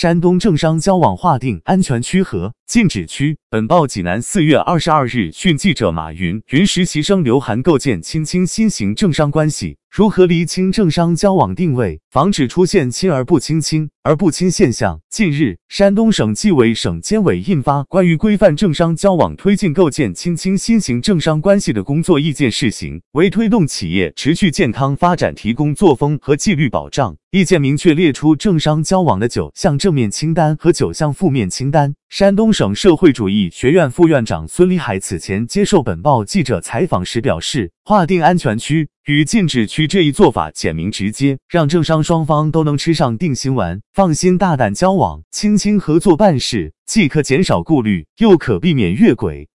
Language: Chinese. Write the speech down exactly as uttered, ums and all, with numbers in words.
山东政商交往划定安全区和禁止区。本报济南四月二十二日讯记者马云云实习生刘涵构建亲亲新型政商关系，如何厘清政商交往定位，防止出现亲而不亲、亲而不亲现象。近日，山东省纪委省监委印发关于规范政商交往推进构建亲亲新型政商关系的工作意见试行，为推动企业持续健康发展提供作风和纪律保障。意见明确列出政商交往的九项正面清单和九项负面清单。山东省社会主义学院副院长孙立海此前接受本报记者采访时表示，划定安全区与禁止区这一做法简明直接，让政商双方都能吃上定心丸，放心大胆交往、亲亲合作办事，既可减少顾虑，又可避免越轨。